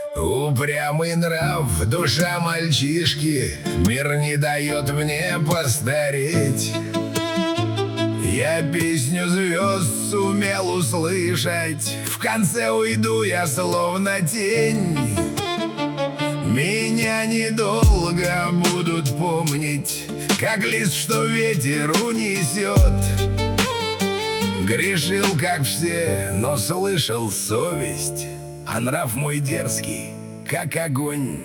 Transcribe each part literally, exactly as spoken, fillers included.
Упрямый нрав, душа мальчишки, мир не дает мне постареть. Я песню звезд сумел услышать, в конце уйду я словно тень. Меня недолго будут помнить, как лист, что ветер унесет. Грешил, как все, но слышал совесть, а нрав мой дерзкий, как огонь.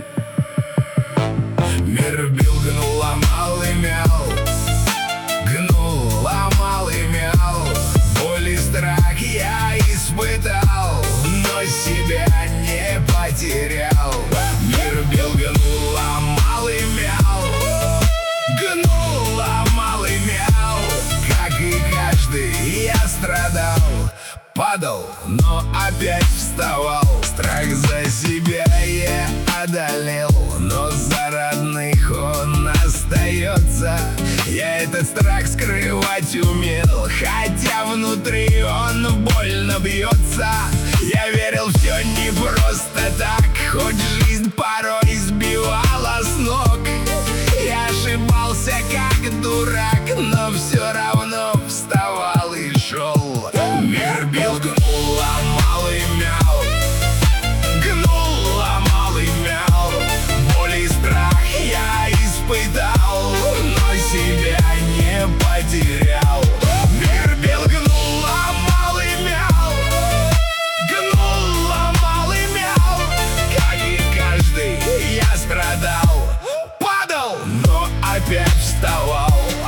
Мир бил, гнул, ломал и мял, гнул, ломал и мял. Боль и страх я испытал, но себя не потерял. Мир бил, гнул, ломал и мял, гнул, ломал и мял. Как и каждый я страдал, падал, но опять вставал. Страх за себя я одолел, но за родных он остается. Я этот страх скрывать умел, хотя внутри он больно бьется. Я верил, все не просто так, хоть жизнь порой сбивала с ног. Я ошибался как дурак, но все равно вставал и шел. Мир бил, гнул, ломал и мял, гнул, ломал и мял. Боль и страх я испытал, но себя не потерял. Мир бил, гнул, ломал и мял, гнул, ломал и мял. Как и каждый я страдал, падал, но опять вставал.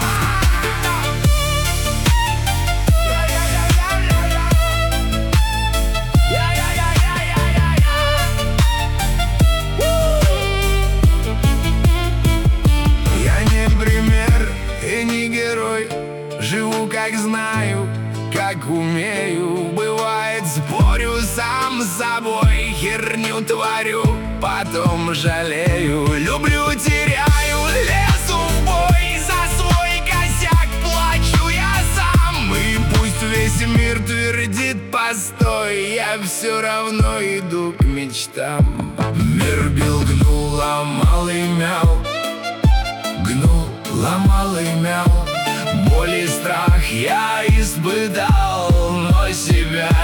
Живу как знаю, как умею. Бывает, спорю сам с собой, херню творю, потом жалею. Люблю, теряю, лезу в бой, за свой косяк плачу я сам. И пусть весь мир твердит постой, я все равно иду к мечтам. Мир бил, гнул, ломал и мял, гнул, ломал и мял. Боль и страх я испытал, но себя